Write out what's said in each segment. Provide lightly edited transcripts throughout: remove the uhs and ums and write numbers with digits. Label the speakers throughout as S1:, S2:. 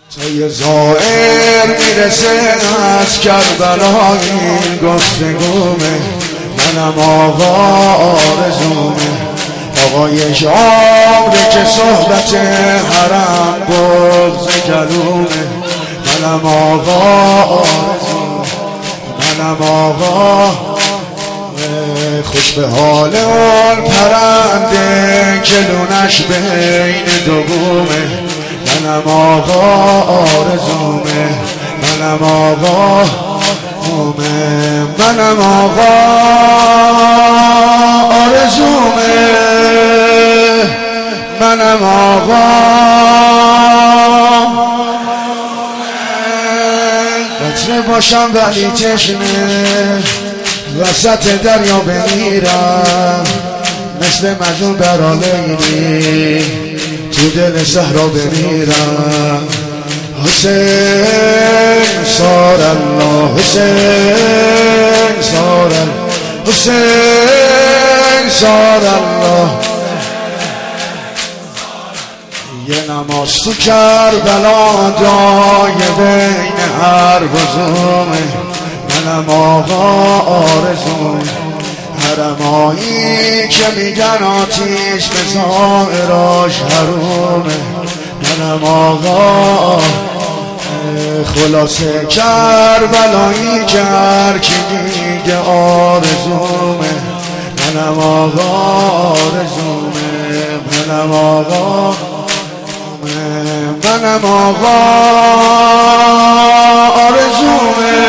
S1: تای زائر میرسه از کربلا این گفتگومه، منم آقا آرزومه، آقای شامره که صحبت حرم بغض گلومه، منم آقا آرزومه، منم آقا خوش به حال اون پرنده که لونش بین دو بومه، منم آقا آرزومه، منم آقا اومه، منم آقا آرزومه، منم آقا قطره باشم ولی تشنه وسط دریا بمیرم، مثل مجنون برا لیلی تو دل صحرا بمیرم. حسین صار الله، حسین صار الله، حسین صار الله. یه نماز تو کربلا جای بین هر بزومه، منم آقا آرزومه، حرمایی که میگن آتیش به ظاهراش حرومه، منم آقا خلاصه کربلایی که هر کی میگه آرزومه، منم آقا آرزومه، منم آقا، منم آقا آرزومه،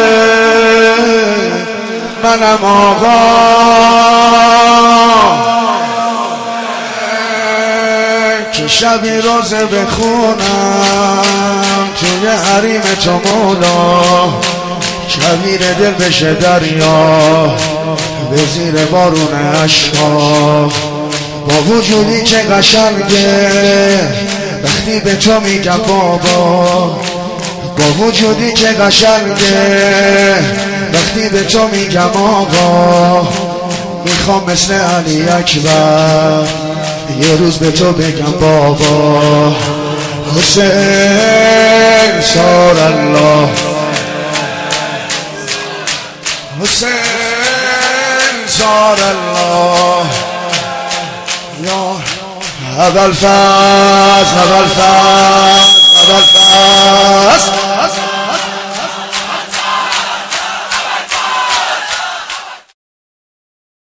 S1: منم آقا که شبی روزه بخونم توی حریم تو مولا، کویر دل بشه دریا به زیر بارون عشقا، با وجودی که قشنگه وقتی به تو میگم بابا، با وجودی که قشنگه وقتی به تو میگم آقا، میخوام مثل علی اکبر یه روز به تو بگم بابا. حسین صار الله، حسین صار الله. یا اول فاز، اول فاز، اول فاز.